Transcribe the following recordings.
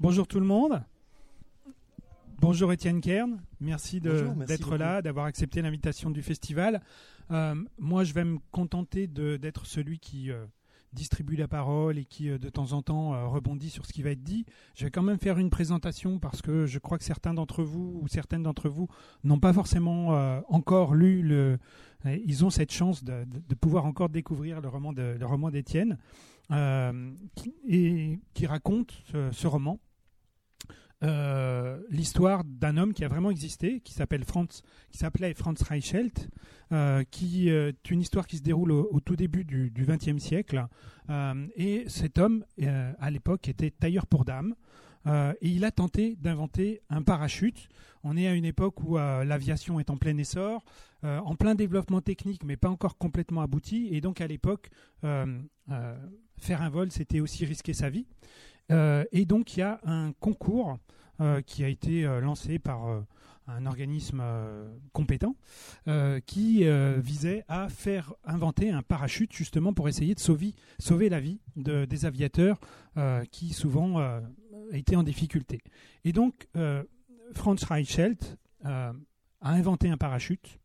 Bonjour tout le monde. Bonjour Étienne Kern. Merci d'être beaucoup. là, d'avoir accepté l'invitation du festival. Moi, je vais me contenter d'être celui qui distribue la parole et qui, de temps en temps, rebondit sur ce qui va être dit. Je vais quand même faire une présentation parce que je crois que certains d'entre vous ou certaines d'entre vous n'ont pas forcément encore lu ils ont cette chance de pouvoir encore découvrir le roman d'Étienne qui raconte ce roman. L'histoire d'un homme qui a vraiment existé, qui s'appelait Franz Reichelt, qui est une histoire qui se déroule au tout début du XXe siècle. Et cet homme, à l'époque, était tailleur pour dames. Et il a tenté d'inventer un parachute. On est à une époque où l'aviation est en plein essor, en plein développement technique, mais pas encore complètement abouti. Et donc, à l'époque, faire un vol, c'était aussi risquer sa vie. Et donc il y a un concours qui a été lancé par un organisme compétent qui visait à faire inventer un parachute justement pour essayer de sauver la vie des aviateurs qui souvent étaient en difficulté. Et donc Franz Reichelt a inventé un parachute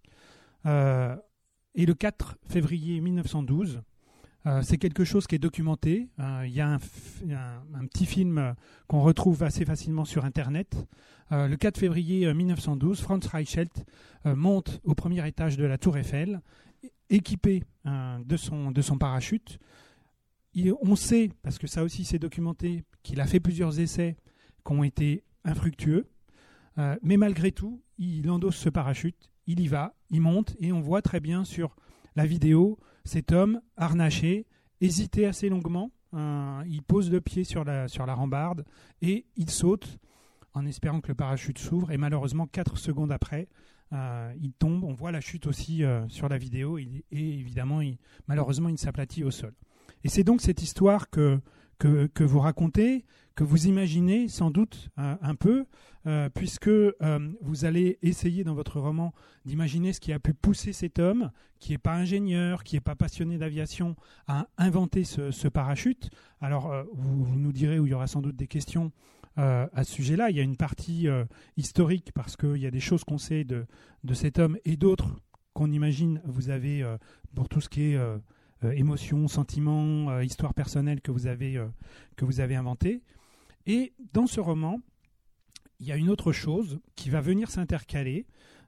et le 4 février 1912, c'est quelque chose qui est documenté. Il y a un petit film qu'on retrouve assez facilement sur Internet. Le 4 février 1912, Franz Reichelt monte au premier étage de la Tour Eiffel, équipé de son parachute. On sait, parce que ça aussi c'est documenté, qu'il a fait plusieurs essais qui ont été infructueux. Mais malgré tout, il endosse ce parachute, il y va, il monte, et on voit très bien sur la vidéo cet homme harnaché, hésiter assez longuement, il pose le pied sur la rambarde et il saute en espérant que le parachute s'ouvre, et malheureusement 4 secondes après il tombe. On voit la chute aussi sur la vidéo et évidemment malheureusement il s'aplatit au sol. Et c'est donc cette histoire que vous racontez, que vous imaginez sans doute un peu, puisque vous allez essayer dans votre roman d'imaginer ce qui a pu pousser cet homme, qui n'est pas ingénieur, qui n'est pas passionné d'aviation, à inventer ce parachute. Alors, vous nous direz où il y aura sans doute des questions à ce sujet-là. Il y a une partie historique, parce qu'il y a des choses qu'on sait de cet homme et d'autres qu'on imagine. Vous avez, pour tout ce qui est émotions, sentiments, histoire personnelle que vous avez inventé. Et dans ce roman, il y a une autre chose qui va venir s'intercaler,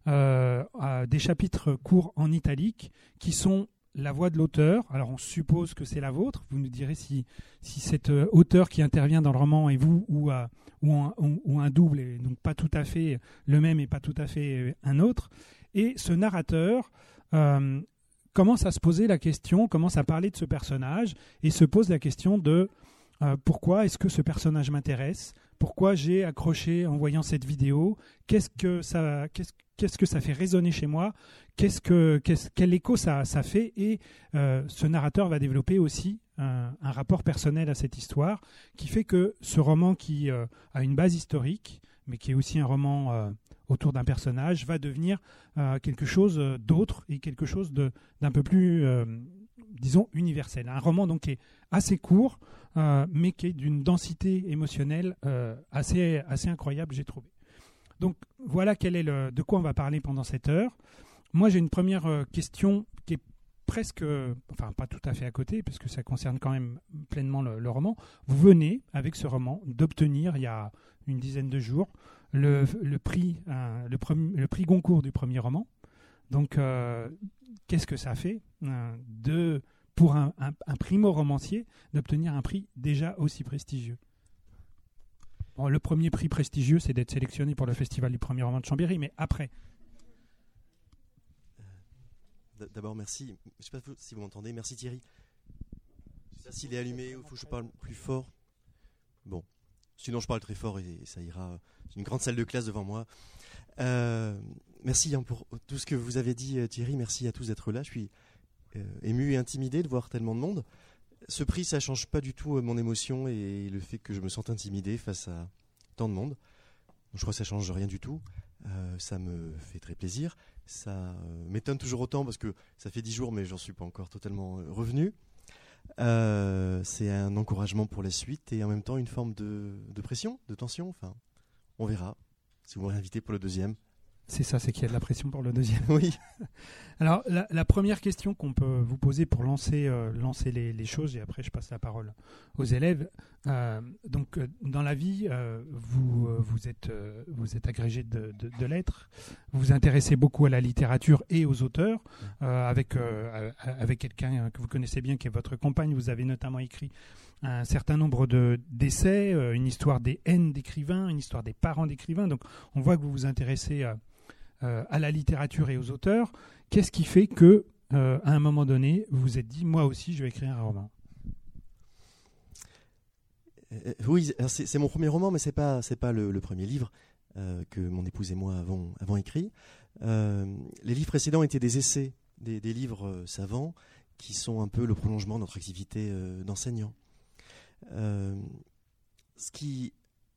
des chapitres courts en italique qui sont la voix de l'auteur. Alors on suppose que c'est la vôtre. Vous nous direz si cet auteur qui intervient dans le roman est vous ou un double, et donc pas tout à fait le même et pas tout à fait un autre. Et ce narrateur commence à se poser la question, commence à parler de ce personnage et se pose la question de pourquoi est-ce que ce personnage m'intéresse, pourquoi j'ai accroché en voyant cette vidéo, qu'est-ce que ça fait résonner chez moi, quel écho ça fait. Et ce narrateur va développer aussi un rapport personnel à cette histoire qui fait que ce roman qui a une base historique, mais qui est aussi un roman autour d'un personnage, va devenir quelque chose d'autre et quelque chose d'un peu plus, disons, universel. Un roman donc qui est assez court, mais qui est d'une densité émotionnelle assez incroyable, j'ai trouvé. Donc voilà de quoi on va parler pendant cette heure. Moi, j'ai une première question qui est presque, enfin pas tout à fait à côté, parce que ça concerne quand même pleinement le roman. Vous venez, avec ce roman, d'obtenir, il y a une dizaine de jours, le prix Goncourt du premier roman. Donc, qu'est-ce que ça fait pour un primo-romancier d'obtenir un prix déjà aussi prestigieux? Bon, le premier prix prestigieux, c'est d'être sélectionné pour le festival du premier roman de Chambéry, mais après. D'abord, merci. Je ne sais pas si vous m'entendez. Merci Thierry. Je ne sais pas s'il est allumé ou il faut que je parle plus fort. Bon. Sinon, je parle très fort et ça ira. J'ai une grande salle de classe devant moi. Merci pour tout ce que vous avez dit, Thierry. Merci à tous d'être là. Je suis ému et intimidé de voir tellement de monde. Ce prix, ça ne change pas du tout mon émotion et le fait que je me sente intimidé face à tant de monde. Je crois que ça ne change rien du tout. Ça me fait très plaisir. Ça m'étonne toujours autant parce que ça fait 10 jours, mais j'en suis pas encore totalement revenu. C'est un encouragement pour la suite et en même temps une forme de pression, de tension. Enfin, on verra si vous m'avez invité pour le deuxième. C'est ça, c'est qu'il y a de la pression pour le deuxième. Oui. Alors, la première question qu'on peut vous poser pour lancer les choses, et après je passe la parole aux élèves. Dans la vie, vous êtes agrégé de lettres, vous vous intéressez beaucoup à la littérature et aux auteurs, avec quelqu'un que vous connaissez bien, qui est votre compagne. Vous avez notamment écrit un certain nombre d'essais, une histoire des haines d'écrivains, une histoire des parents d'écrivains. Donc, on voit que vous vous intéressez à la littérature et aux auteurs. Qu'est-ce qui fait que, à un moment donné, vous vous êtes dit, moi aussi, je vais écrire un roman? Oui, c'est mon premier roman, mais c'est pas le premier livre que mon épouse et moi avons écrit. Les livres précédents étaient des essais, des livres savants, qui sont un peu le prolongement de notre activité d'enseignant. Ce qui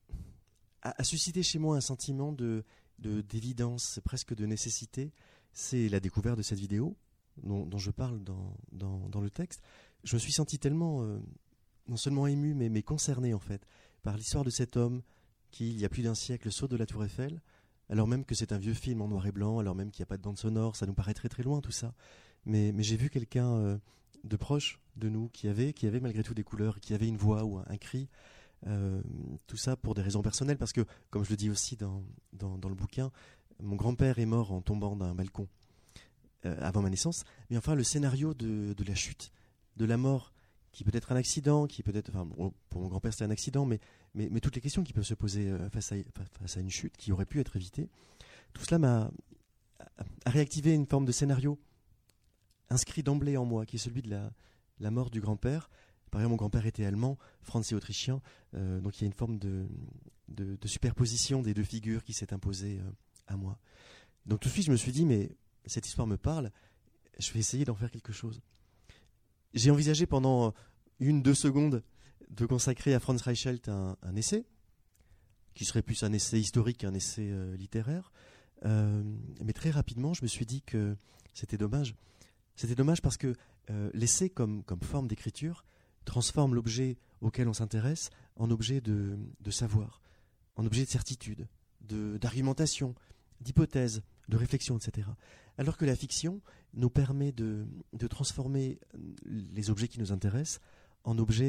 a suscité chez moi un sentiment d'évidence, presque de nécessité, c'est la découverte de cette vidéo dont je parle dans le texte. Je me suis senti tellement, non seulement ému, mais concerné en fait, par l'histoire de cet homme qui, il y a plus d'un siècle, saute de la Tour Eiffel, alors même que c'est un vieux film en noir et blanc, alors même qu'il n'y a pas de bande sonore, ça nous paraît très très loin tout ça. Mais j'ai vu quelqu'un de proche de nous qui avait malgré tout des couleurs, qui avait une voix ou un cri. Tout ça pour des raisons personnelles, parce que, comme je le dis aussi dans le bouquin, mon grand-père est mort en tombant d'un balcon avant ma naissance. Mais enfin, le scénario de la chute, de la mort, qui peut être un accident, qui peut être, enfin, pour mon grand-père c'était un accident, mais toutes les questions qui peuvent se poser face à une chute qui aurait pu être évitée, tout cela a réactivé une forme de scénario inscrit d'emblée en moi, qui est celui de la mort du grand-père. Par exemple, mon grand-père était allemand, français, autrichien, donc il y a une forme de superposition des deux figures qui s'est imposée à moi. Donc tout de suite, je me suis dit, mais cette histoire me parle, je vais essayer d'en faire quelque chose. J'ai envisagé pendant 1-2 secondes de consacrer à Franz Reichelt un essai, qui serait plus un essai historique qu'un essai littéraire, mais très rapidement, je me suis dit que c'était dommage. C'était dommage parce que l'essai, comme forme d'écriture, transforme l'objet auquel on s'intéresse en objet de savoir, en objet de certitude, d'argumentation, d'hypothèse, de réflexion, etc. Alors que la fiction nous permet de transformer les objets qui nous intéressent en objets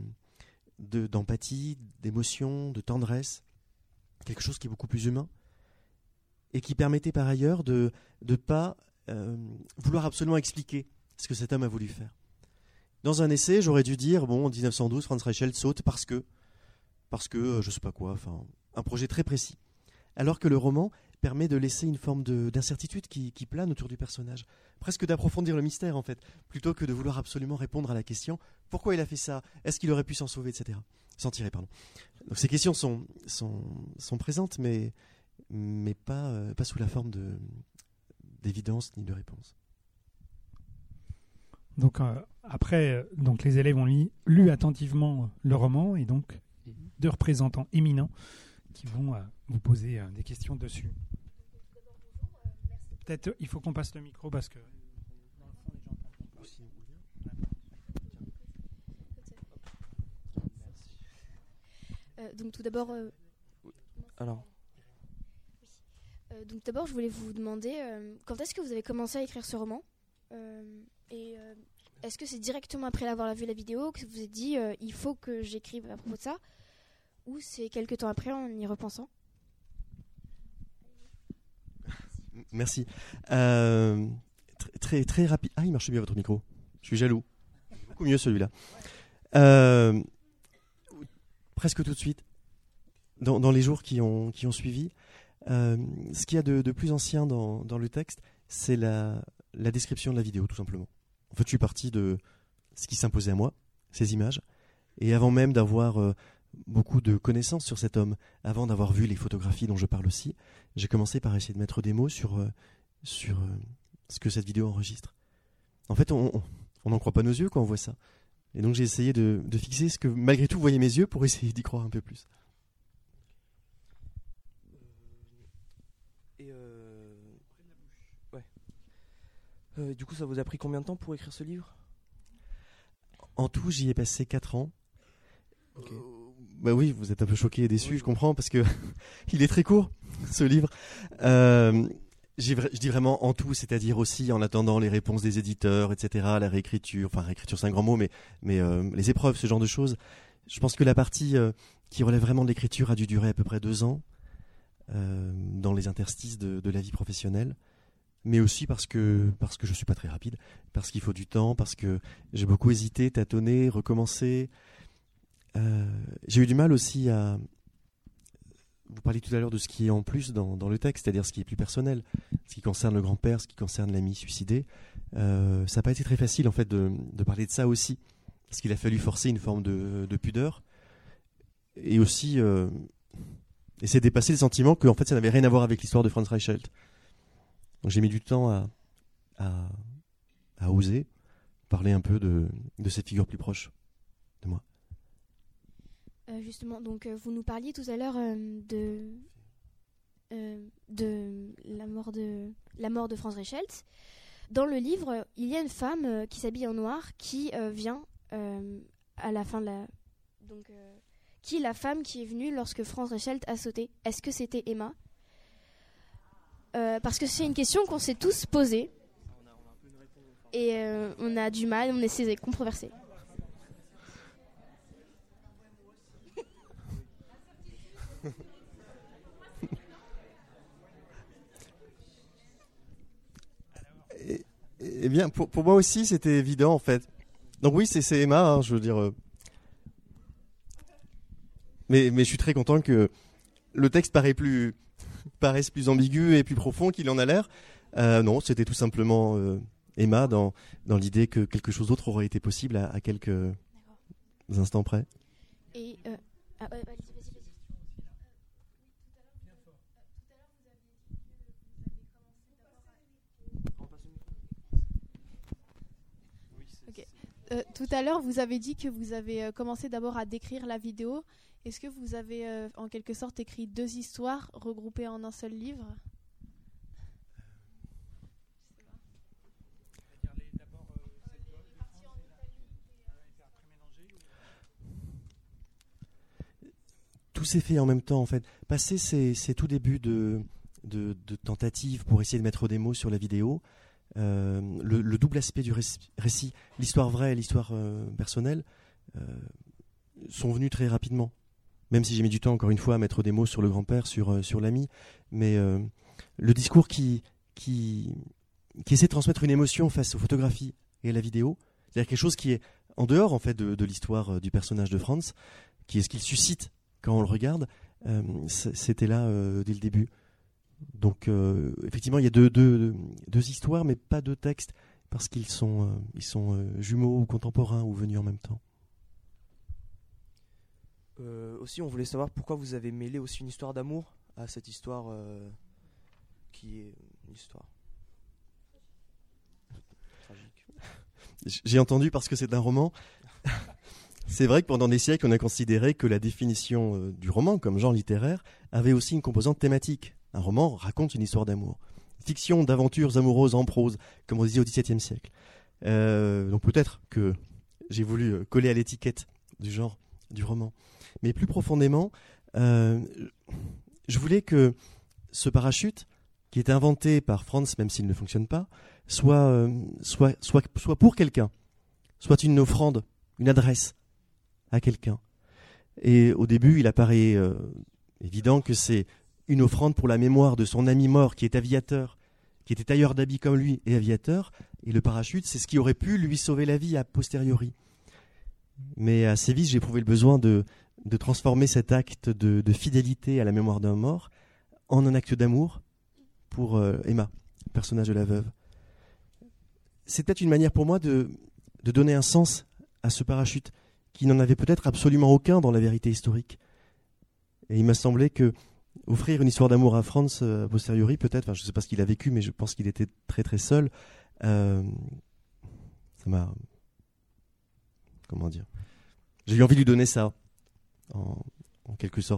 d'empathie, d'émotion, de tendresse, quelque chose qui est beaucoup plus humain, et qui permettait par ailleurs de ne pas vouloir absolument expliquer ce que cet homme a voulu faire. Dans un essai, j'aurais dû dire, bon, en 1912, Franz Reichelt saute parce que je sais pas quoi, enfin, un projet très précis. Alors que le roman permet de laisser une forme d'incertitude qui plane autour du personnage, presque d'approfondir le mystère en fait, plutôt que de vouloir absolument répondre à la question, pourquoi il a fait ça, est-ce qu'il aurait pu s'en sauver, etc. S'en tirer, pardon. Donc ces questions sont présentes, mais pas sous la forme d'évidence ni de réponse. Donc après, les élèves ont lu attentivement le roman, et donc deux représentants éminents qui vont vous poser des questions dessus. Peut-être il faut qu'on passe le micro parce que dans le fond les gens entendent. Donc tout d'abord, donc d'abord je voulais vous demander quand est-ce que vous avez commencé à écrire ce roman et est-ce que c'est directement après avoir vu la vidéo que vous vous êtes dit il faut que j'écrive à propos de ça, ou c'est quelques temps après en y repensant? Merci. Très, très rapide. Ah, il marche bien votre micro. Je suis jaloux. Beaucoup mieux celui-là. Presque tout de suite, dans les jours qui ont suivi, ce qu'il y a de plus ancien dans le texte, c'est la description de la vidéo, tout simplement. En fait, je suis parti de ce qui s'imposait à moi, ces images, et avant même d'avoir beaucoup de connaissances sur cet homme, avant d'avoir vu les photographies dont je parle aussi, j'ai commencé par essayer de mettre des mots sur ce que cette vidéo enregistre. En fait, on n'en croit pas nos yeux quand on voit ça. Et donc j'ai essayé de fixer ce que malgré tout voyaient mes yeux pour essayer d'y croire un peu plus. Du coup, ça vous a pris combien de temps pour écrire ce livre ? En tout, j'y ai passé 4 ans. Ok. Bah oui, vous êtes un peu choqués et déçus, je comprends, parce que il est très court, ce livre. Je dis vraiment en tout, c'est-à-dire aussi en attendant les réponses des éditeurs, etc., la réécriture, enfin réécriture c'est un grand mot, mais les épreuves, ce genre de choses. Je pense que la partie qui relève vraiment de l'écriture a dû durer à peu près 2 ans, dans les interstices de la vie professionnelle, mais aussi parce que je suis pas très rapide, parce qu'il faut du temps, parce que j'ai beaucoup hésité, tâtonné, recommencé. J'ai eu du mal aussi à... Vous parliez tout à l'heure de ce qui est en plus dans le texte, c'est-à-dire ce qui est plus personnel, ce qui concerne le grand-père, ce qui concerne l'ami suicidé. Ça n'a pas été très facile en fait de parler de ça aussi, parce qu'il a fallu forcer une forme de pudeur et aussi essayer de dépasser le sentiment que en fait ça n'avait rien à voir avec l'histoire de Franz Reichelt. Donc j'ai mis du temps à oser parler un peu de cette figure plus proche de moi. Justement, donc vous nous parliez tout à l'heure de la mort de Franz Reichelt. Dans le livre, il y a une femme qui s'habille en noir qui vient à la fin de la... Donc, qui est la femme qui est venue lorsque Franz Reichelt a sauté? Est-ce que c'était Emma? Parce que c'est une question qu'on s'est tous posée. Et on a du mal, on essaie de controverser. Eh bien, pour moi aussi, c'était évident en fait. Donc oui, c'est Emma, hein, je veux dire. Mais je suis très content que le texte paraisse plus ambigu et plus profond qu'il en a l'air. Non, c'était tout simplement Emma dans l'idée que quelque chose d'autre aurait été possible à quelques instants près. Et vas-y. Tout à l'heure, vous avez dit que vous avez commencé d'abord à décrire la vidéo. Est-ce que vous avez en quelque sorte écrit 2 histoires regroupées en un seul livre? Tout s'est fait en même temps en fait. Passé ces tout débuts de tentatives pour essayer de mettre des mots sur la vidéo, le double aspect du récit, l'histoire vraie et l'histoire personnelle, sont venus très rapidement. Même si j'ai mis du temps, encore une fois, à mettre des mots sur le grand-père, sur l'ami. Mais le discours qui essaie de transmettre une émotion face aux photographies et à la vidéo, c'est-à-dire quelque chose qui est en dehors en fait, de l'histoire du personnage de Franz, qui est ce qu'il suscite quand on le regarde, c'était là dès le début. Donc effectivement, il y a deux histoires, mais pas 2 textes, parce qu'ils sont jumeaux ou contemporains ou venus en même temps. Aussi, on voulait savoir pourquoi vous avez mêlé aussi une histoire d'amour à cette histoire qui est une histoire tragique. J'ai entendu parce que c'est un roman. C'est vrai que pendant des siècles, on a considéré que la définition du roman comme genre littéraire avait aussi une composante thématique. Un roman raconte une histoire d'amour. Fiction d'aventures amoureuses en prose, comme on disait au XVIIe siècle. Donc peut-être que j'ai voulu coller à l'étiquette du genre du roman. Mais plus profondément, je voulais que ce parachute, qui est inventé par Franz, même s'il ne fonctionne pas, soit pour quelqu'un, soit une offrande, une adresse à quelqu'un. Et au début, il apparaît évident que c'est une offrande pour la mémoire de son ami mort qui est aviateur, qui était tailleur d'habits comme lui et aviateur, et le parachute, c'est ce qui aurait pu lui sauver la vie a posteriori. Mais assez vite, j'ai éprouvé le besoin de transformer cet acte de fidélité à la mémoire d'un mort en un acte d'amour pour Emma, personnage de la veuve. C'est peut-être une manière pour moi de donner un sens à ce parachute, qui n'en avait peut-être absolument aucun dans la vérité historique. Et il m'a semblé que offrir une histoire d'amour à Franz a posteriori, peut-être, je ne sais pas ce qu'il a vécu, mais je pense qu'il était très très seul, ça m'a... Comment dire? J'ai eu envie de lui donner ça, en quelque sorte.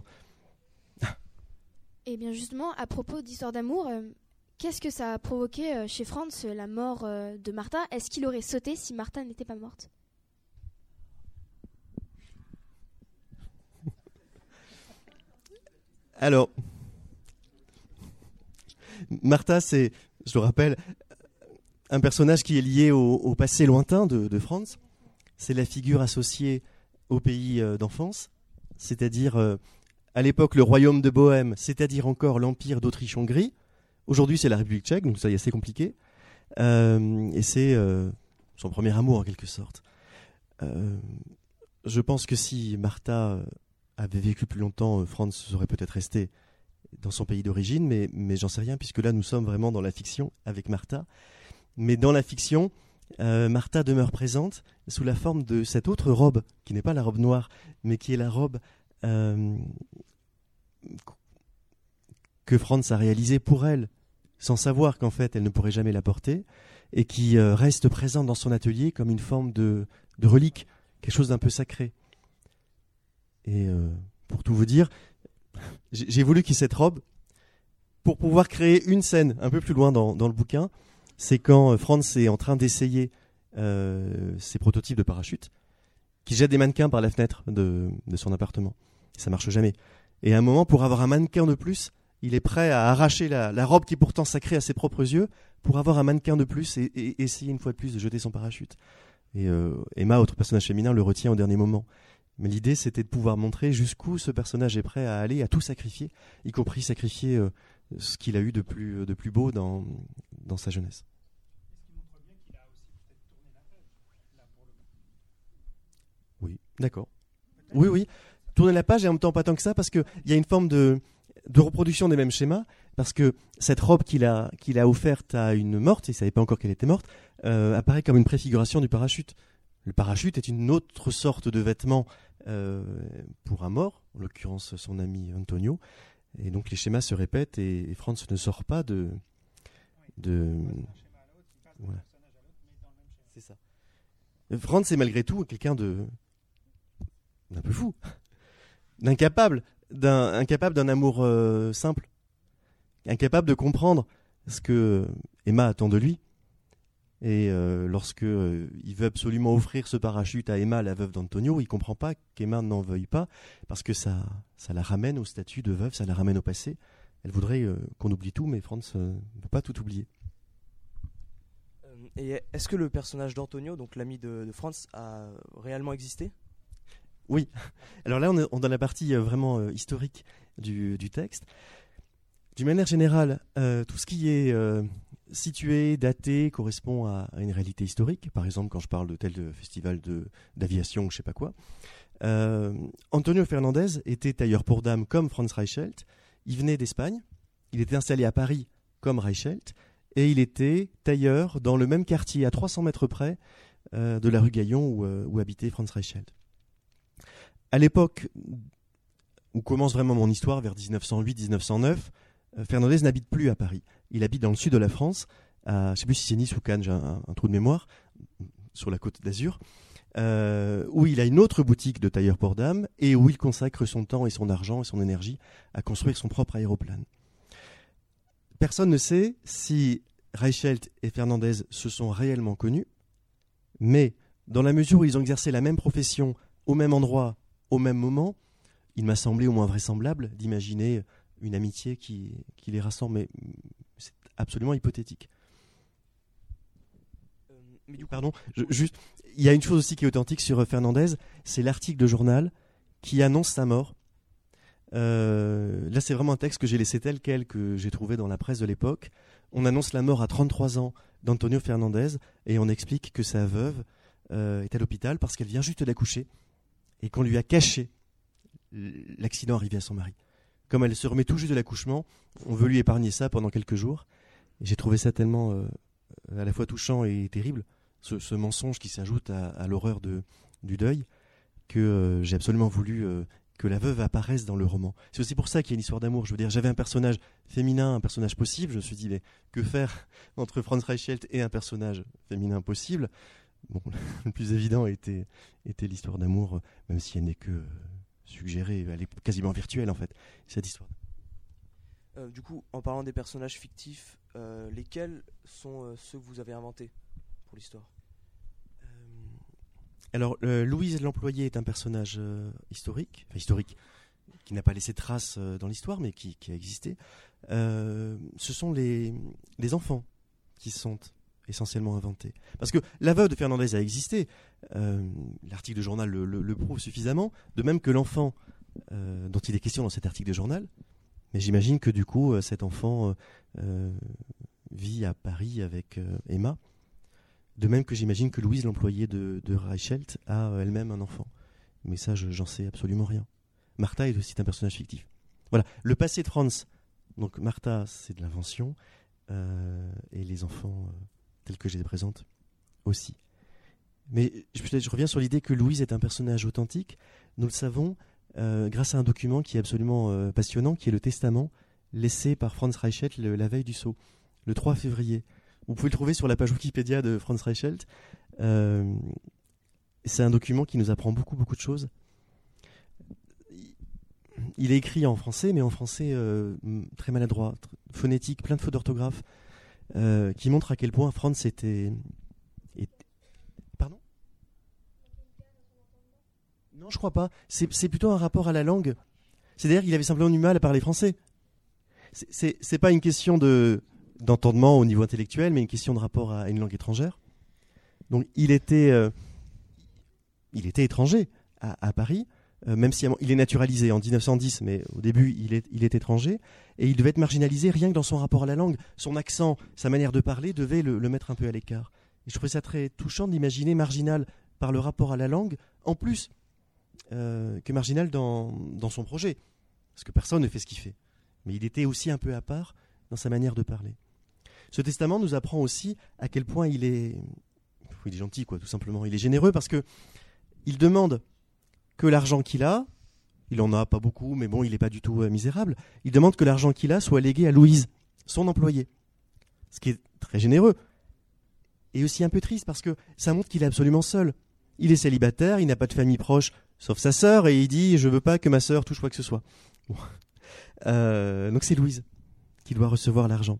Et bien justement, à propos d'histoire d'amour, qu'est-ce que ça a provoqué chez Franz, la mort de Martha? Est-ce qu'il aurait sauté si Martha n'était pas morte? Alors, Martha, c'est, je le rappelle, un personnage qui est lié au passé lointain de Franz. C'est la figure associée au pays d'enfance, c'est-à-dire à l'époque le royaume de Bohême, c'est-à-dire encore l'empire d'Autriche-Hongrie. Aujourd'hui, c'est la République tchèque, donc ça y est assez compliqué. Et c'est son premier amour en quelque sorte. Je pense que si Martha avait vécu plus longtemps, Franz serait peut-être resté dans son pays d'origine, mais j'en sais rien, puisque là nous sommes vraiment dans la fiction avec Martha. Mais dans la fiction, Martha demeure présente sous la forme de cette autre robe, qui n'est pas la robe noire, mais qui est la robe que Franz a réalisée pour elle, sans savoir qu'en fait elle ne pourrait jamais la porter, et qui reste présente dans son atelier comme une forme de relique, quelque chose d'un peu sacré. Et pour tout vous dire, j'ai voulu qu'il y ait cette robe pour pouvoir créer une scène un peu plus loin dans le bouquin. C'est quand Franz est en train d'essayer ses prototypes de parachute, qui jette des mannequins par la fenêtre de son appartement. Ça marche jamais. Et à un moment, pour avoir un mannequin de plus, il est prêt à arracher la robe qui est pourtant sacrée à ses propres yeux pour avoir un mannequin de plus et essayer une fois de plus de jeter son parachute. Et Emma, autre personnage féminin, le retient au dernier moment. Mais l'idée, c'était de pouvoir montrer jusqu'où ce personnage est prêt à aller, à tout sacrifier, y compris sacrifier ce qu'il a eu de plus beau dans sa jeunesse. Oui, d'accord. Oui. Tourner la page et en même temps pas tant que ça, parce qu'il y a une forme de reproduction des mêmes schémas, parce que cette robe qu'il a offerte à une morte, il ne savait pas encore qu'elle était morte, apparaît comme une préfiguration du parachute. Le parachute est une autre sorte de vêtement pour un mort, en l'occurrence son ami Antonio, et donc les schémas se répètent et Franz ne sort pas de... Voilà. C'est ça. Franz est malgré tout quelqu'un d'un peu fou, incapable d'un amour simple, incapable de comprendre ce que Emma attend de lui. Et lorsque il veut absolument offrir ce parachute à Emma, la veuve d'Antonio, il comprend pas qu'Emma n'en veuille pas, parce que ça la ramène au statut de veuve, ça la ramène au passé. Elle voudrait qu'on oublie tout, mais Franz ne peut pas tout oublier. Et est-ce que le personnage d'Antonio, donc l'ami de Franz, a réellement existé ? Oui. Alors là, on est dans la partie vraiment historique du texte. D'une manière générale, tout ce qui est situé, daté, correspond à une réalité historique. Par exemple, quand je parle de tel festival d'aviation ou je sais pas quoi. Antonio Fernandez était tailleur pour dames comme Franz Reichelt. Il venait d'Espagne. Il était installé à Paris comme Reichelt. Et il était tailleur dans le même quartier, à 300 mètres près de la rue Gaillon où habitait Franz Reichelt. À l'époque où commence vraiment mon histoire, vers 1908-1909, Fernandez n'habite plus à Paris. Il habite dans le sud de la France, je ne sais plus si c'est Nice ou Cannes, j'ai un trou de mémoire, sur la côte d'Azur, où il a une autre boutique de tailleur pour dames et où il consacre son temps et son argent et son énergie à construire son propre aéroplane. Personne ne sait si Reichelt et Fernandez se sont réellement connus, mais dans la mesure où ils ont exercé la même profession au même endroit, au même moment, il m'a semblé au moins vraisemblable d'imaginer une amitié qui les rassemble, mais c'est absolument hypothétique. Mais pardon, juste, il y a une chose aussi qui est authentique sur Fernandez, c'est l'article de journal qui annonce sa mort. Là, c'est vraiment un texte que j'ai laissé tel quel, que j'ai trouvé dans la presse de l'époque. On annonce la mort à 33 ans d'Antonio Fernandez et on explique que sa veuve est à l'hôpital parce qu'elle vient juste d'accoucher et qu'on lui a caché l'accident arrivé à son mari. Comme elle se remet tout juste de l'accouchement, on veut lui épargner ça pendant quelques jours. Et j'ai trouvé ça tellement à la fois touchant et terrible, ce mensonge qui s'ajoute à l'horreur du deuil, que j'ai absolument voulu que la veuve apparaisse dans le roman. C'est aussi pour ça qu'il y a une histoire d'amour. Je veux dire, j'avais un personnage féminin, un personnage possible. Je me suis dit, mais que faire entre Franz Reichelt et un personnage féminin possible ? Bon, le plus évident était l'histoire d'amour, même si elle n'est que suggérée, elle est quasiment virtuelle en fait, cette histoire. Du coup, en parlant des personnages fictifs, lesquels sont ceux que vous avez inventés pour l'histoire ? Alors, Louise l'employée est un personnage historique, qui n'a pas laissé de trace dans l'histoire, mais qui a existé, ce sont les enfants qui sont essentiellement inventés. Parce que la veuve de Fernandez a existé, l'article de journal le prouve suffisamment, de même que l'enfant dont il est question dans cet article de journal, mais j'imagine que du coup cet enfant vit à Paris avec Emma, de même que j'imagine que Louise, l'employée de Reichelt, a elle-même un enfant. Mais ça, j'en sais absolument rien. Martha est aussi un personnage fictif. Voilà, le passé de Franz, donc Martha, c'est de l'invention, et les enfants tels que je les présente aussi. Mais je reviens sur l'idée que Louise est un personnage authentique. Nous le savons grâce à un document qui est absolument passionnant, qui est le testament laissé par Franz Reichelt la veille du saut, le 3 février. Vous pouvez le trouver sur la page Wikipédia de Franz Reichelt. C'est un document qui nous apprend beaucoup de choses. Il est écrit en français, mais en français très maladroit, phonétique, plein de fautes d'orthographe, qui montre à quel point Franz était... Pardon ? Non, je crois pas. C'est plutôt un rapport à la langue. C'est-à-dire qu'il avait simplement du mal à parler français. C'est pas une question d'entendement au niveau intellectuel, mais une question de rapport à une langue étrangère. Donc il était étranger à Paris, même si il est naturalisé en 1910, mais au début il est étranger, et il devait être marginalisé rien que dans son rapport à la langue. Son accent, sa manière de parler devait le mettre un peu à l'écart. Et je trouvais ça très touchant d'imaginer marginal par le rapport à la langue, en plus que marginal dans son projet, parce que personne ne fait ce qu'il fait. Mais il était aussi un peu à part dans sa manière de parler. Ce testament nous apprend aussi à quel point il est gentil, quoi, tout simplement. Il est généreux parce que il demande que l'argent qu'il a, il en a pas beaucoup, mais bon, il n'est pas du tout misérable, il demande que l'argent qu'il a soit légué à Louise, son employée. Ce qui est très généreux. Et aussi un peu triste parce que ça montre qu'il est absolument seul. Il est célibataire, il n'a pas de famille proche, sauf sa sœur, et il dit « je veux pas que ma sœur touche quoi que ce soit ». Bon. Donc c'est Louise qui doit recevoir l'argent.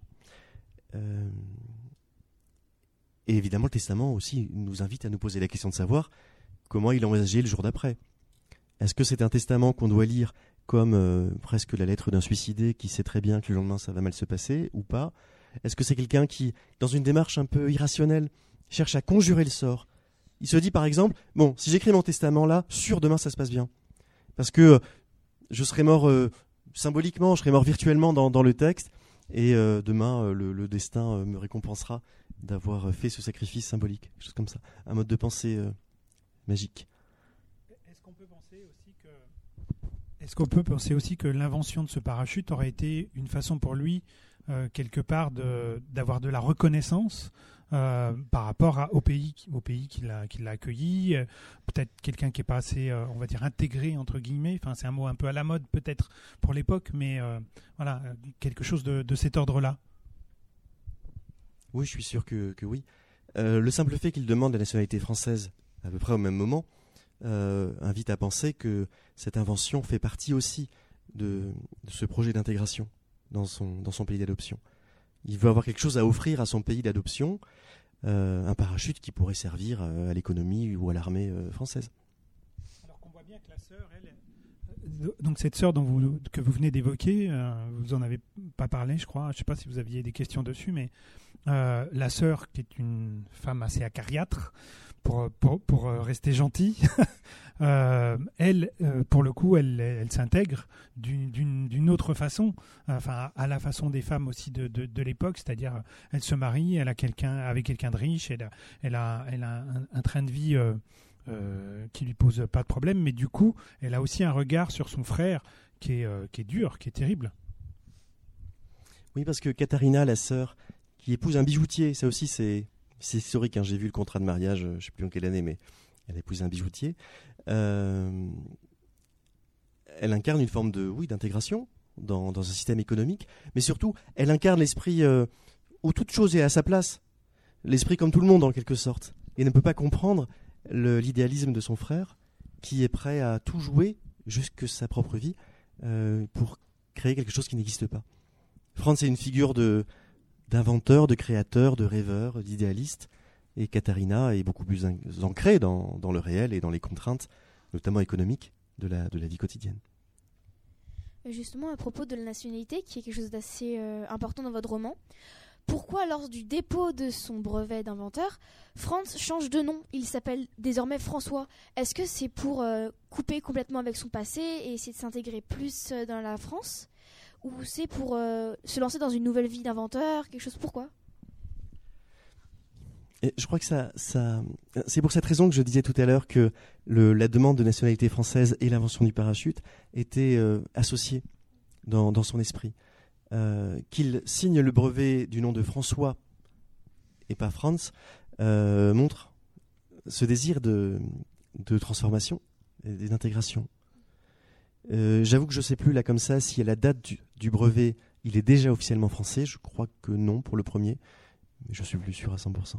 Et évidemment, le testament aussi nous invite à nous poser la question de savoir comment il envisageait le jour d'après. Est-ce que c'est un testament qu'on doit lire comme presque la lettre d'un suicidé qui sait très bien que le lendemain ça va mal se passer ou pas ? Est-ce que c'est quelqu'un qui, dans une démarche un peu irrationnelle, cherche à conjurer le sort ? Il se dit par exemple, bon, si j'écris mon testament là, sûr demain ça se passe bien. Parce que je serai mort symboliquement, je serai mort virtuellement dans le texte, et demain le destin me récompensera d'avoir fait ce sacrifice symbolique, quelque chose comme ça, un mode de pensée magique. Est-ce qu'on peut penser aussi que l'invention de ce parachute aurait été une façon pour lui quelque part d'avoir de la reconnaissance par rapport au pays qui l'a accueilli, peut-être quelqu'un qui n'est pas assez, on va dire, intégré, entre guillemets, enfin, c'est un mot un peu à la mode peut-être pour l'époque, mais voilà, quelque chose de cet ordre-là. Oui, je suis sûr que oui. Le simple fait qu'il demande la nationalité française à peu près au même moment invite à penser que cette invention fait partie aussi de ce projet d'intégration dans son pays d'adoption. Il veut avoir quelque chose à offrir à son pays d'adoption, un parachute qui pourrait servir à l'économie ou à l'armée française. Alors qu'on voit bien que la sœur, donc cette sœur que vous venez d'évoquer, vous en avez pas parlé, je crois. Je ne sais pas si vous aviez des questions dessus, mais la sœur, qui est une femme assez acariâtre, pour rester gentille, elle, pour le coup, elle s'intègre d'une autre façon, enfin à la façon des femmes aussi de l'époque, c'est-à-dire elle se marie, elle a avec quelqu'un de riche, elle a un train de vie qui lui pose pas de problème, mais du coup, elle a aussi un regard sur son frère qui est dur, qui est terrible. Oui, parce que Katharina, la sœur, qui épouse un bijoutier, ça aussi c'est historique, hein, j'ai vu le contrat de mariage, je ne sais plus en quelle année, mais elle épouse un bijoutier. Elle incarne une forme d'intégration dans un système économique, mais surtout, elle incarne l'esprit où toute chose est à sa place, l'esprit comme tout le monde en quelque sorte, et ne peut pas comprendre l'idéalisme de son frère, qui est prêt à tout jouer, jusque sa propre vie, pour créer quelque chose qui n'existe pas. Franz est une figure d'inventeur, de créateur, de rêveur, d'idéaliste, et Katharina est beaucoup plus ancrée dans le réel et dans les contraintes, notamment économiques, de la vie quotidienne. Justement, à propos de la nationalité, qui est quelque chose d'assez important dans votre roman, pourquoi, lors du dépôt de son brevet d'inventeur, Franz change de nom? Il s'appelle désormais François. Est-ce que c'est pour couper complètement avec son passé et essayer de s'intégrer plus dans la France? Ou c'est pour se lancer dans une nouvelle vie d'inventeur? Quelque chose, pourquoi? Et je crois que c'est pour cette raison que je disais tout à l'heure que la demande de nationalité française et l'invention du parachute étaient associées dans son esprit. Qu'il signe le brevet du nom de François et pas Franz montre ce désir de transformation et d'intégration. J'avoue que je ne sais plus là comme ça si à la date du brevet il est déjà officiellement français. Je crois que non pour le premier, mais je suis plus sûr à 100%.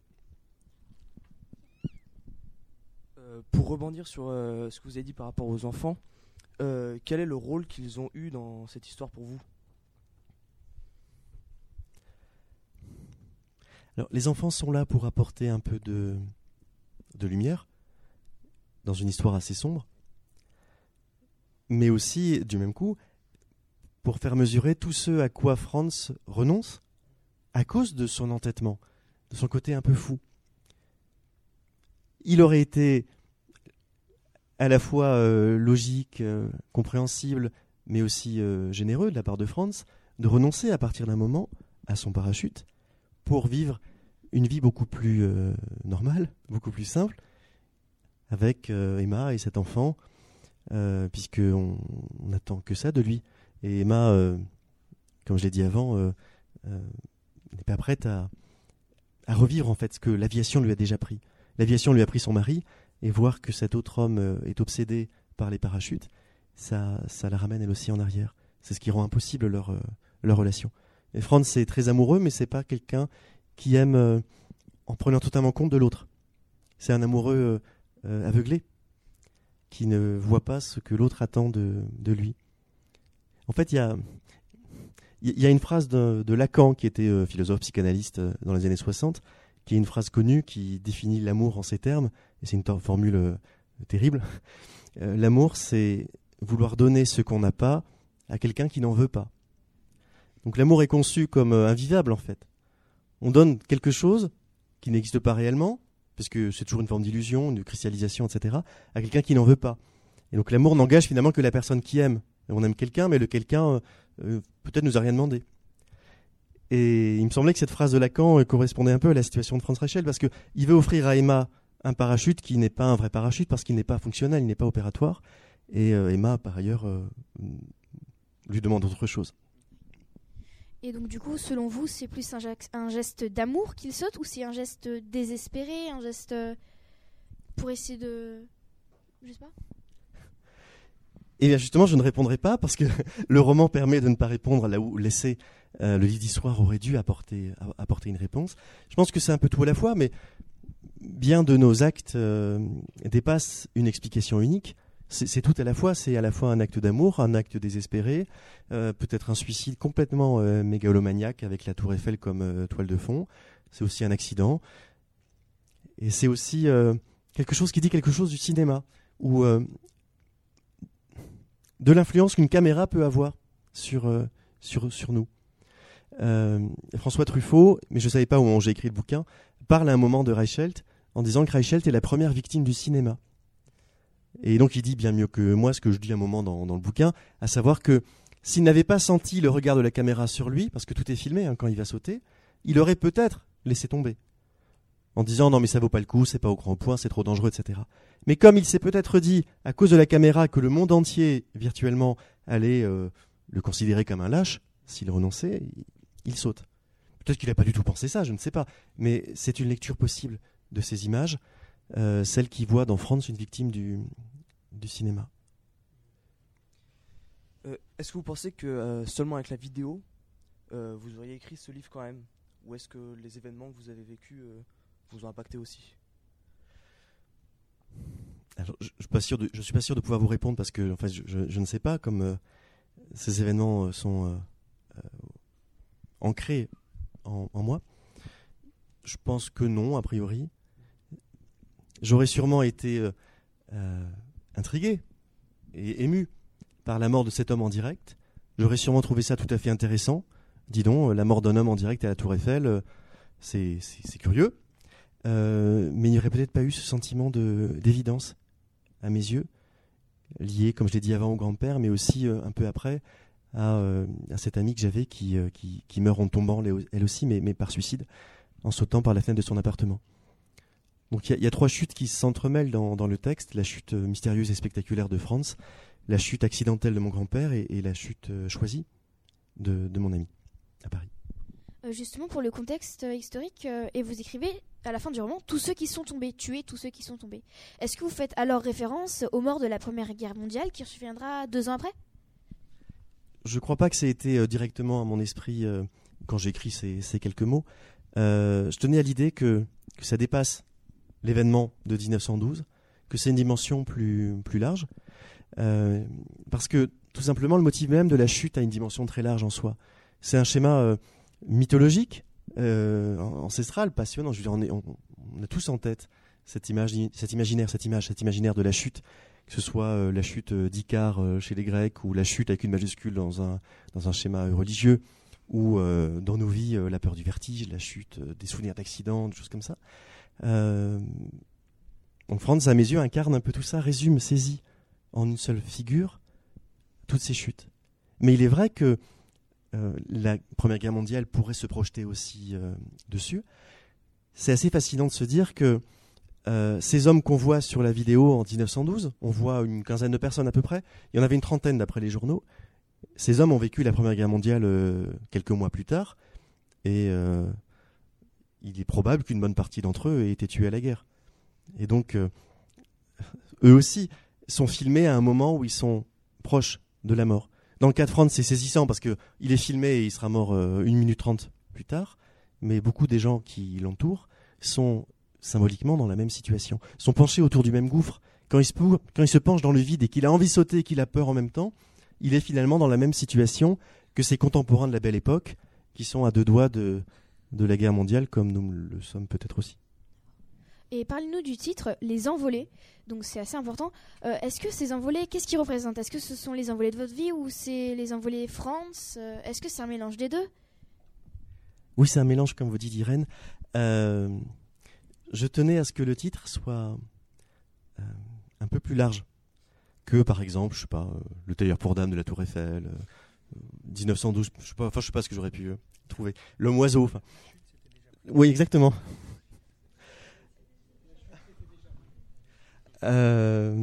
Pour rebondir sur ce que vous avez dit par rapport aux enfants, quel est le rôle qu'ils ont eu dans cette histoire pour vous? Alors, les enfants sont là pour apporter un peu de lumière dans une histoire assez sombre, mais aussi, du même coup, pour faire mesurer tout ce à quoi Franz renonce à cause de son entêtement, de son côté un peu fou. Il aurait été à la fois logique, compréhensible, mais aussi généreux de la part de Franz, de renoncer à partir d'un moment à son parachute pour vivre une vie beaucoup plus normale, beaucoup plus simple, avec Emma et cet enfant, puisqu'on n'attend que ça de lui. Et Emma, comme je l'ai dit avant, n'est pas prête à revivre en fait ce que l'aviation lui a déjà pris. L'aviation lui a pris son mari, et voir que cet autre homme est obsédé par les parachutes, ça la ramène elle aussi en arrière. C'est ce qui rend impossible leur relation. Et Franz est très amoureux, mais c'est pas quelqu'un qui aime en prenant totalement compte de l'autre. C'est un amoureux aveuglé, qui ne voit pas ce que l'autre attend de lui. En fait, il y a une phrase de Lacan, qui était philosophe psychanalyste dans les années 60, qui est une phrase connue qui définit l'amour en ces termes, et c'est une formule terrible. L'amour, c'est vouloir donner ce qu'on n'a pas à quelqu'un qui n'en veut pas. Donc l'amour est conçu comme invivable en fait. On donne quelque chose qui n'existe pas réellement, parce que c'est toujours une forme d'illusion, de cristallisation, etc., à quelqu'un qui n'en veut pas. Et donc l'amour n'engage finalement que la personne qui aime. Et on aime quelqu'un, mais le quelqu'un peut-être nous a rien demandé. Et il me semblait que cette phrase de Lacan correspondait un peu à la situation de Franz Reichelt, parce qu'il veut offrir à Emma un parachute qui n'est pas un vrai parachute, parce qu'il n'est pas fonctionnel, il n'est pas opératoire. Et Emma, par ailleurs, lui demande autre chose. Et donc du coup, selon vous, c'est plus un geste d'amour qu'il saute, ou c'est un geste désespéré, un geste pour essayer de... Je sais pas. Et bien justement, je ne répondrai pas, parce que le roman permet de ne pas répondre là où l'essai, le livre d'histoire aurait dû apporter une réponse. Je pense que c'est un peu tout à la fois, mais bien de nos actes dépassent une explication unique. C'est tout à la fois, c'est à la fois un acte d'amour, un acte désespéré, peut-être un suicide complètement mégalomaniaque avec la Tour Eiffel comme toile de fond. C'est aussi un accident. Et c'est aussi quelque chose qui dit quelque chose du cinéma, ou de l'influence qu'une caméra peut avoir sur nous. François Truffaut, mais je ne savais pas au moment où j'ai écrit le bouquin, parle à un moment de Reichelt en disant que Reichelt est la première victime du cinéma. Et donc il dit bien mieux que moi ce que je dis à un moment dans le bouquin, à savoir que s'il n'avait pas senti le regard de la caméra sur lui, parce que tout est filmé quand il va sauter, il aurait peut-être laissé tomber. En disant non mais ça vaut pas le coup, c'est pas au grand point, c'est trop dangereux, etc. Mais comme il s'est peut-être dit, à cause de la caméra, que le monde entier, virtuellement, allait le considérer comme un lâche, s'il renonçait, il saute. Peut-être qu'il n'a pas du tout pensé ça, je ne sais pas. Mais c'est une lecture possible de ces images, celle qui voit dans Franz une victime du cinéma. Est-ce que vous pensez que seulement avec la vidéo, vous auriez écrit ce livre quand même? Ou est-ce que les événements que vous avez vécus vous ont impacté aussi? Alors, je suis pas sûr de pouvoir vous répondre parce que en fait, je ne sais pas, comme ces événements sont ancrés en moi. Je pense que non, a priori. J'aurais sûrement été intrigué et ému par la mort de cet homme en direct, j'aurais sûrement trouvé ça tout à fait intéressant. Dis donc, la mort d'un homme en direct à la Tour Eiffel, c'est curieux. Mais il n'y aurait peut-être pas eu ce sentiment d'évidence, à mes yeux, lié, comme je l'ai dit avant, au grand-père, mais aussi un peu après à cette amie que j'avais qui meurt en tombant, elle aussi, mais par suicide, en sautant par la fenêtre de son appartement. Donc il y a 3 chutes qui s'entremêlent dans le texte: la chute mystérieuse et spectaculaire de Franz, la chute accidentelle de mon grand-père et la chute choisie de mon ami à Paris. Justement, pour le contexte historique, et vous écrivez à la fin du roman, tous ceux qui sont tombés, tuer tous ceux qui sont tombés. Est-ce que vous faites alors référence aux morts de la Première Guerre mondiale qui surviendra 2 ans après? Je ne crois pas que ça ait été directement à mon esprit quand j'écris ces quelques mots. Je tenais à l'idée que ça dépasse l'événement de 1912, que c'est une dimension plus large, parce que tout simplement le motif même de la chute a une dimension très large en soi. C'est un schéma mythologique, ancestral, passionnant. Je veux dire, on a tous en tête cet imaginaire de la chute, que ce soit la chute d'Icare chez les Grecs, ou la chute avec une majuscule dans un schéma religieux, ou dans nos vies, la peur du vertige, la chute, des souvenirs d'accidents, des choses comme ça. Donc Franz, à mes yeux, incarne un peu tout ça, résume, saisit en une seule figure toutes ces chutes. Mais il est vrai que la Première Guerre mondiale pourrait se projeter aussi dessus. C'est assez fascinant de se dire que ces hommes qu'on voit sur la vidéo en 1912, on voit une quinzaine de personnes à peu près, il y en avait une trentaine d'après les journaux. Ces hommes ont vécu la Première Guerre mondiale quelques mois plus tard, et il est probable qu'une bonne partie d'entre eux aient été tués à la guerre. Et donc, eux aussi sont filmés à un moment où ils sont proches de la mort. Dans le cas de Franz, c'est saisissant parce qu'il est filmé et il sera mort 1 minute 30 plus tard, mais beaucoup des gens qui l'entourent sont symboliquement dans la même situation, sont penchés autour du même gouffre. Quand il se penche dans le vide et qu'il a envie de sauter et qu'il a peur en même temps, il est finalement dans la même situation que ses contemporains de la Belle Époque, qui sont à 2 doigts de la guerre mondiale, comme nous le sommes peut-être aussi. Et parlez-nous du titre, Les Envolés. Donc c'est assez important. Est-ce que ces envolés, qu'est-ce qu'ils représentent? Est-ce que ce sont les envolés de votre vie ou c'est les envolés Franz? Est-ce que c'est un mélange des deux? Oui, c'est un mélange, comme vous dites, Irène. Je tenais à ce que le titre soit un peu plus large que, par exemple, je sais pas, Le tailleur pour dames de la Tour Eiffel, 1912. Je sais pas ce que j'aurais pu trouver. L'homme oiseau. Oui, exactement. Je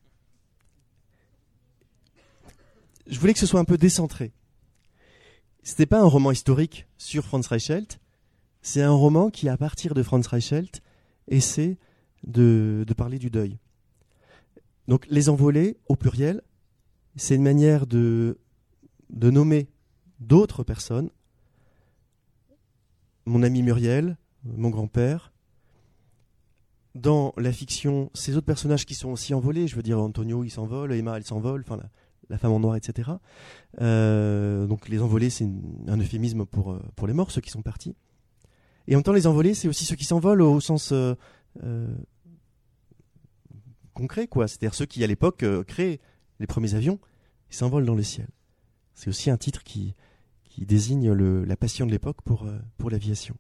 voulais que ce soit un peu décentré. C'était pas un roman historique sur Franz Reichelt, c'est un roman qui, à partir de Franz Reichelt, essaie de parler du deuil. Donc les envolés, au pluriel, c'est une manière de nommer d'autres personnes. Mon ami Muriel, mon grand-père. Dans la fiction, ces autres personnages qui sont aussi envolés, je veux dire Antonio il s'envole, Emma elle s'envole, enfin la femme en noir, etc. Donc les envolés, c'est un euphémisme pour les morts, ceux qui sont partis. Et en même temps, les envolés, c'est aussi ceux qui s'envolent au sens concret, quoi. C'est-à-dire ceux qui, à l'époque, créent les premiers avions, ils s'envolent dans le ciel. C'est aussi un titre qui désigne la passion de l'époque pour l'aviation.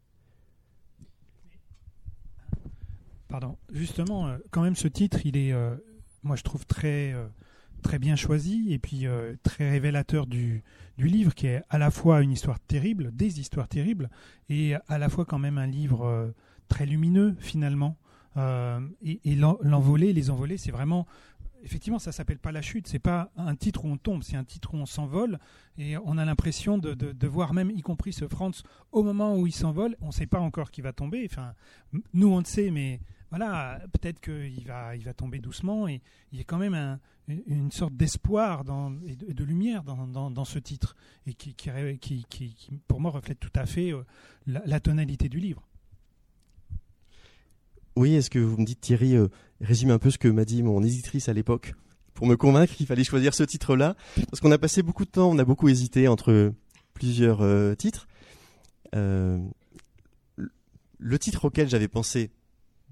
Pardon. Justement, quand même, ce titre, il est, moi, je trouve très bien choisi et puis très révélateur du livre, qui est à la fois une histoire terrible, des histoires terribles, et à la fois quand même un livre très lumineux, finalement. Et l'envolé, les envolés, c'est vraiment... Effectivement, ça s'appelle pas la chute, c'est pas un titre où on tombe, c'est un titre où on s'envole, et on a l'impression de voir même, y compris ce Franz, au moment où il s'envole, on ne sait pas encore qu'il va tomber. Enfin, nous on le sait, mais voilà, peut-être qu'il va tomber doucement, et il y a quand même une sorte d'espoir et de lumière dans ce titre, et qui pour moi reflète tout à fait la tonalité du livre. Oui, est-ce que vous me dites, Thierry, résume un peu ce que m'a dit mon éditrice à l'époque pour me convaincre qu'il fallait choisir ce titre-là, parce qu'on a passé beaucoup de temps, on a beaucoup hésité entre plusieurs titres. Le titre auquel j'avais pensé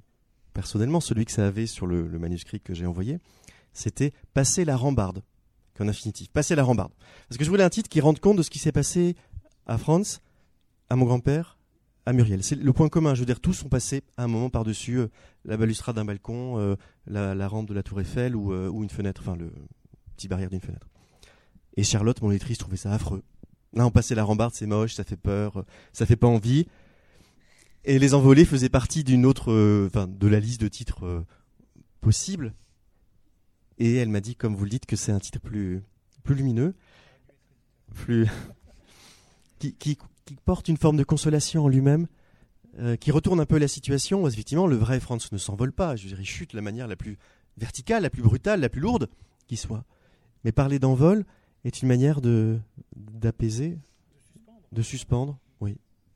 personnellement, celui que ça avait sur le manuscrit que j'ai envoyé, c'était « Passer la rambarde », qu'en infinitif. Passer la rambarde. Parce que je voulais un titre qui rende compte de ce qui s'est passé à Franz, à mon grand-père, à Muriel. C'est le point commun. Je veux dire, tous sont passés à un moment par-dessus la balustrade d'un balcon, la rampe de la Tour Eiffel ou une fenêtre, enfin le petit barrière d'une fenêtre. Et Charlotte, mon lectrice, trouvait ça affreux. Là, on passait la rambarde, c'est moche, ça fait peur, ça fait pas envie. Et Les Envolés faisaient partie d'une autre, de la liste de titres possibles. Et elle m'a dit, comme vous le dites, que c'est un titre plus lumineux, qui porte une forme de consolation en lui-même, qui retourne un peu la situation. Effectivement, le vrai Franz ne s'envole pas. Je veux dire, il chute de la manière la plus verticale, la plus brutale, la plus lourde qui soit. Mais parler d'envol est une manière d'apaiser, de suspendre, oui.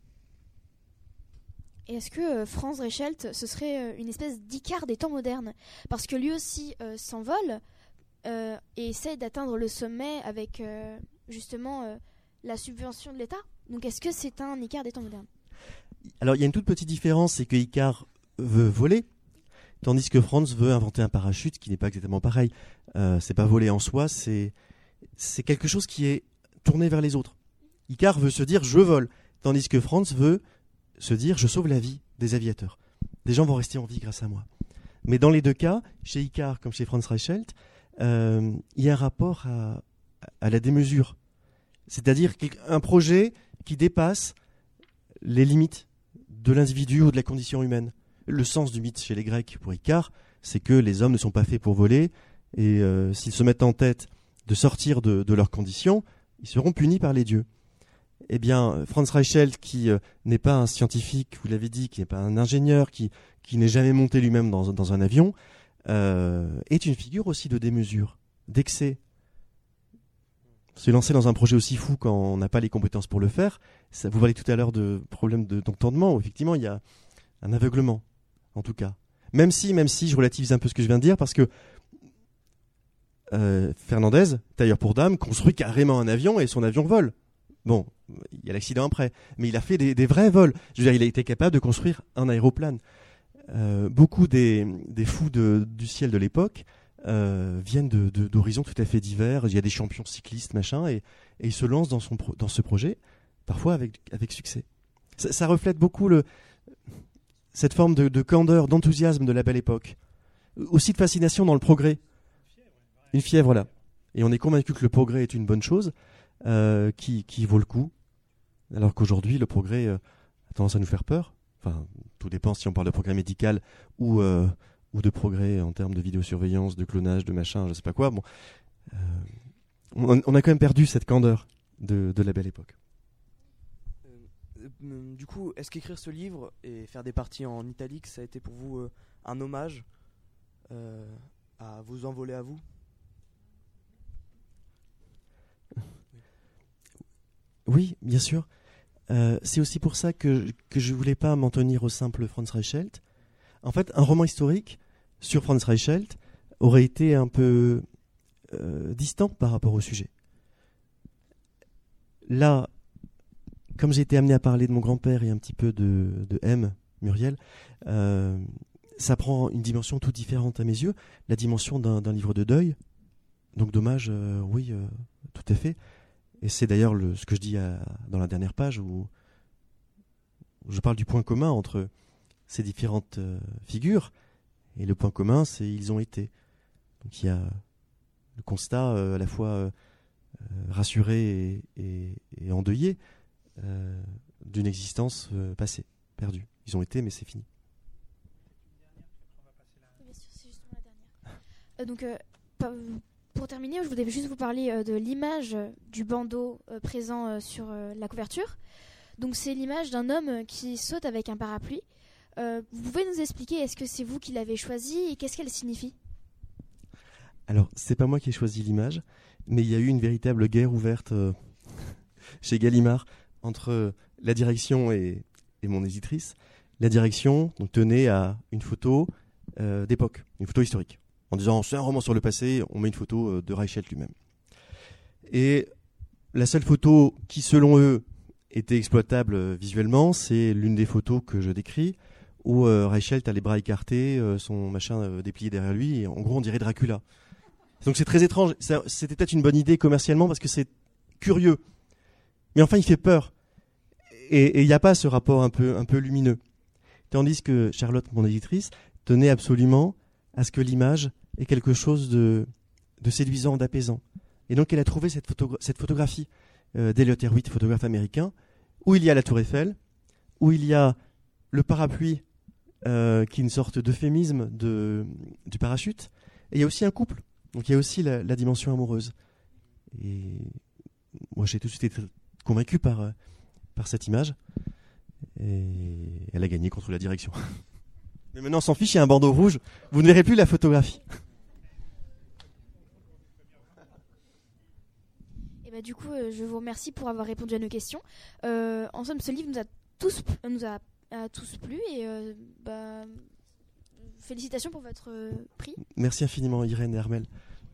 Et est-ce que Franz Reichelt, ce serait une espèce d'Icare des temps modernes? Parce que lui aussi s'envole et essaie d'atteindre le sommet avec justement la subvention de l'État. Donc est-ce que c'est un Icare des temps modernes? Alors il y a une toute petite différence, c'est que Icare veut voler, tandis que Franz veut inventer un parachute, qui n'est pas exactement pareil. C'est pas voler en soi, c'est quelque chose qui est tourné vers les autres. Icare veut se dire je vole, tandis que Franz veut se dire je sauve la vie des aviateurs. Des gens vont rester en vie grâce à moi. Mais dans les deux cas, chez Icare comme chez Franz Reichelt, il y a un rapport à la démesure. C'est-à-dire un projet qui dépasse les limites de l'individu ou de la condition humaine. Le sens du mythe chez les Grecs pour Icare, c'est que les hommes ne sont pas faits pour voler et s'ils se mettent en tête de sortir de leurs conditions, ils seront punis par les dieux. Eh bien, Franz Reichelt, qui n'est pas un scientifique, vous l'avez dit, qui n'est pas un ingénieur, qui n'est jamais monté lui-même dans un avion, est une figure aussi de démesure, d'excès. Se lancer dans un projet aussi fou quand on n'a pas les compétences pour le faire, ça, vous parlez tout à l'heure de problèmes d'entendement, où effectivement il y a un aveuglement, en tout cas. Même si je relativise un peu ce que je viens de dire, parce que Fernandez, tailleur pour dames, construit carrément un avion et son avion vole. Bon, il y a l'accident après, mais il a fait des vrais vols. Je veux dire, il a été capable de construire un aéroplane. Beaucoup des fous du ciel de l'époque viennent d'horizons tout à fait divers. Il y a des champions cyclistes, machin, et ils se lancent dans ce projet, parfois avec succès. Ça reflète beaucoup cette forme de candeur, d'enthousiasme de la belle époque. Aussi de fascination dans le progrès. Une fièvre, là. Et on est convaincu que le progrès est une bonne chose, qui vaut le coup, alors qu'aujourd'hui, le progrès a tendance à nous faire peur. Enfin, tout dépend si on parle de progrès médical ou de progrès en termes de vidéosurveillance, de clonage, de machin, je sais pas quoi. Bon, on a quand même perdu cette candeur de la belle époque. Du coup, est-ce qu'écrire ce livre et faire des parties en italique, ça a été pour vous un hommage à vos envolées à vous? Oui, bien sûr. C'est aussi pour ça que je voulais pas m'en tenir au simple Franz Reichelt. En fait, un roman historique sur Franz Reichelt aurait été un peu distant par rapport au sujet. Là, comme j'ai été amené à parler de mon grand-père et un petit peu de M, Muriel, ça prend une dimension toute différente à mes yeux, la dimension d'un livre de deuil. Donc dommage, oui, tout à fait. Et c'est d'ailleurs ce que je dis dans la dernière page où je parle du point commun entre ces différentes figures. Et le point commun, c'est ils ont été. Donc il y a le constat à la fois rassuré et endeuillé d'une existence passée, perdue. Ils ont été, mais c'est fini. Bien sûr, c'est justement la dernière. Pour terminer, je voulais juste vous parler de l'image du bandeau présent sur la couverture. Donc c'est l'image d'un homme qui saute avec un parapluie. Vous pouvez nous expliquer, est-ce que c'est vous qui l'avez choisi et qu'est-ce qu'elle signifie? Alors, c'est pas moi qui ai choisi l'image, mais il y a eu une véritable guerre ouverte chez Gallimard entre la direction et mon éditrice. La direction donc, tenait à une photo d'époque, une photo historique. En disant, c'est un roman sur le passé, on met une photo de Reichelt lui-même. Et la seule photo qui, selon eux, était exploitable visuellement, c'est l'une des photos que je décris, où Reichelt a les bras écartés, son machin déplié derrière lui, et en gros, on dirait Dracula. Donc c'est très étrange. C'était peut-être une bonne idée commercialement parce que c'est curieux. Mais enfin, il fait peur. Et il n'y a pas ce rapport un peu lumineux. Tandis que Charlotte, mon éditrice, tenait absolument à ce que l'image ait quelque chose de séduisant, d'apaisant. Et donc elle a trouvé cette photographie d'Elliot Erwitt, photographe américain, où il y a la Tour Eiffel, où il y a le parapluie, qui est une sorte d'euphémisme du parachute, et il y a aussi un couple. Donc il y a aussi la dimension amoureuse. Et moi j'ai tout de suite été convaincu par cette image. Et elle a gagné contre la direction. Mais maintenant on s'en fiche, il y a un bandeau rouge. Vous ne verrez plus la photographie. Et bah, du coup, je vous remercie pour avoir répondu à nos questions. En somme, ce livre nous a tous plu. Et félicitations pour votre prix. Merci infiniment Irène et Armel.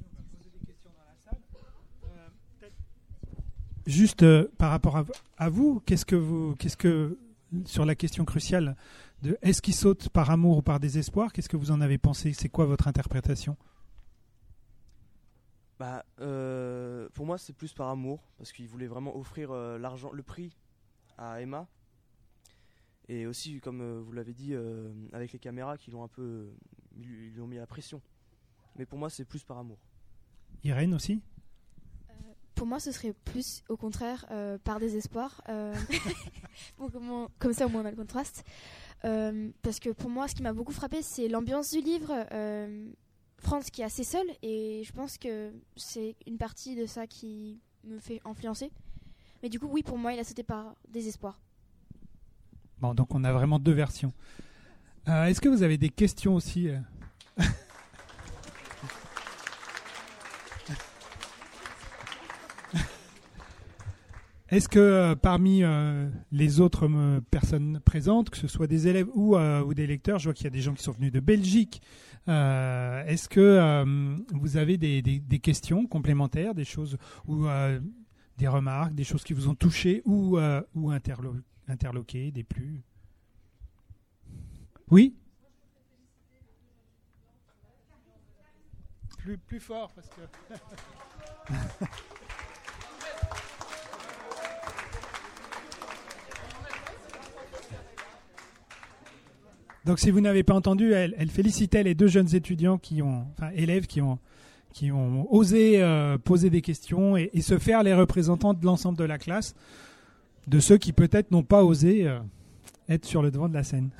Juste par rapport à vous, qu'est-ce que sur la question cruciale de est-ce qu'il saute par amour ou par désespoir, qu'est-ce que vous en avez pensé? C'est quoi votre interprétation? Pour moi, c'est plus par amour, parce qu'il voulait vraiment offrir le prix à Emma. Et aussi, comme vous l'avez dit, avec les caméras qui ils lui ont mis la pression. Mais pour moi, c'est plus par amour. Irène aussi? Pour moi, ce serait plus, au contraire, par désespoir. Bon, comme ça, au moins, on a le contraste. Parce que pour moi, ce qui m'a beaucoup frappé, c'est l'ambiance du livre. Franz qui est assez seul, et je pense que c'est une partie de ça qui me fait influencer. Mais du coup, oui, pour moi, il a sauté par désespoir. Bon, donc on a vraiment deux versions. Est-ce que vous avez des questions aussi? Est-ce que parmi les autres personnes présentes, que ce soit des élèves ou des lecteurs, je vois qu'il y a des gens qui sont venus de Belgique, est-ce que vous avez des questions complémentaires, des choses ou des remarques, des choses qui vous ont touché ou interloqué, des plus? Oui? Plus fort parce que... Donc, si vous n'avez pas entendu, elle félicitait les deux jeunes étudiants élèves qui ont osé poser des questions et se faire les représentants de l'ensemble de la classe, de ceux qui peut-être n'ont pas osé être sur le devant de la scène.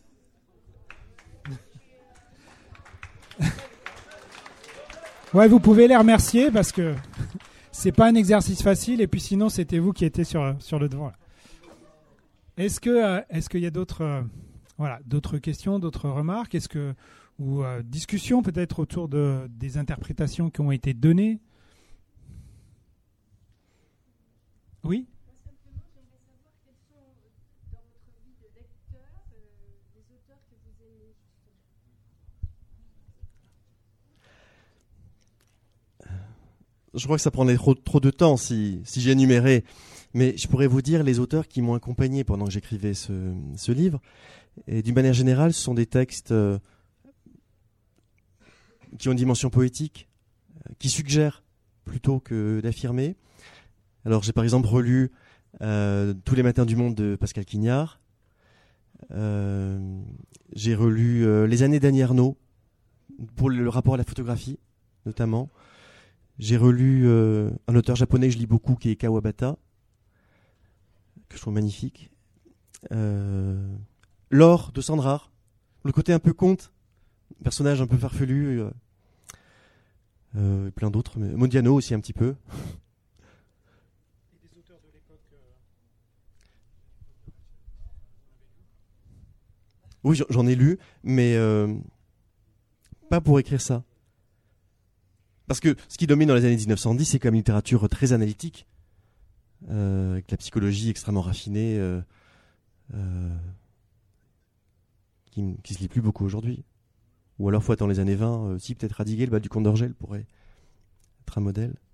Ouais, vous pouvez les remercier parce que c'est pas un exercice facile et puis sinon c'était vous qui étiez sur le devant. Là. Est-ce qu'il y a d'autres questions, d'autres remarques, ou discussions peut-être autour des interprétations qui ont été données? Oui? Simplement, j'aimerais savoir quels sont dans votre vie de lecteur les auteurs que vous aimez. Je crois que ça prendrait trop de temps si j'énumérais, mais je pourrais vous dire les auteurs qui m'ont accompagné pendant que j'écrivais ce livre. Et d'une manière générale, ce sont des textes qui ont une dimension poétique, qui suggèrent plutôt que d'affirmer. Alors j'ai par exemple relu Tous les matins du monde de Pascal Quignard. J'ai relu Les années d'Annie Ernaux, pour le rapport à la photographie notamment. J'ai relu un auteur japonais que je lis beaucoup qui est Kawabata, que je trouve magnifique. L'or de Sandrard, le côté un peu conte, personnage un peu farfelu, plein d'autres, mais Modiano aussi un petit peu. Et des auteurs de l'époque Oui, j'en ai lu, mais pas pour écrire ça. Parce que ce qui domine dans les années 1910, c'est comme une littérature très analytique, avec la psychologie extrêmement raffinée, qui se lit plus beaucoup aujourd'hui. Ou alors faut attendre les années 20, si peut-être Radiguet, le bas du comte d'Orgel pourrait être un modèle.